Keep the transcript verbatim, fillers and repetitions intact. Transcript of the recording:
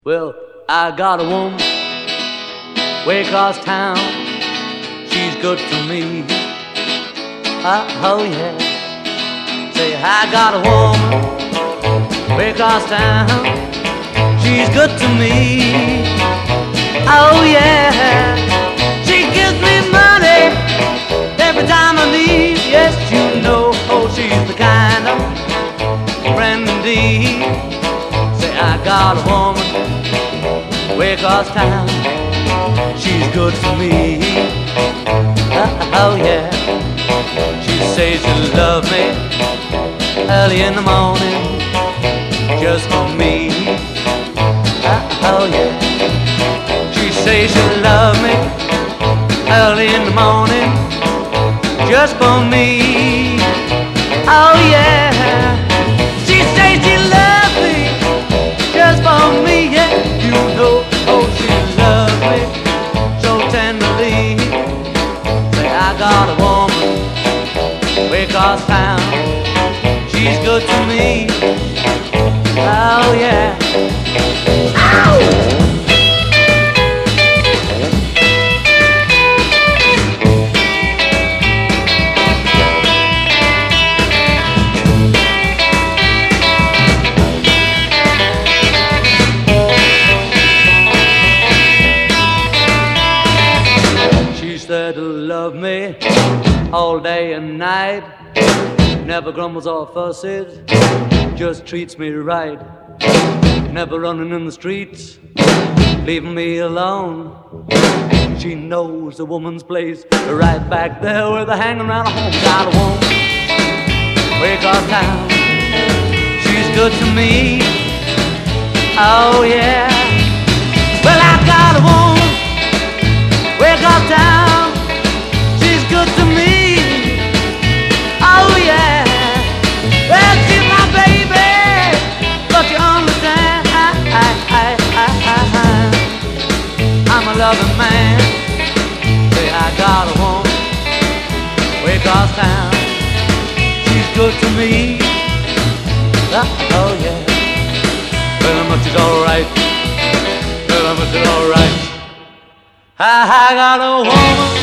Well, I got a woman way across town. She's good to me. Uh, oh yeah. Say, I got a woman way across town. She's good to me. Oh yeah. She gives me money every time I need. Yes, you know, oh, she's the kind of friend indeed. Say, I got a woman way across town. She's good for me. Uh, oh yeah. She says she loves me early in the morning, just for me. Uh, oh yeah. She says she loves me early in the morning, just for me. Oh yeah. She says she loves me just for me. Yeah, you know, oh, she loves me so tenderly. Say, I got a woman way across town. She's good to me. Oh yeah. Ow! Said to love me all day and night, never grumbles or fusses, just treats me right, never running in the streets, leaving me alone. She knows the woman's place right back there where they're hanging around her home. Got a woman way across town. She's good to me. Oh yeah. Well, I got a woman way across town. She's good to me. Oh yeah. Well, she's my baby, but you understand, I, I, I, I, I, I'm a loving man. Say, I got a woman way across town. She's good to me. Oh, oh yeah. Well, how much is alright? Well, how much is alright? I, I got a woman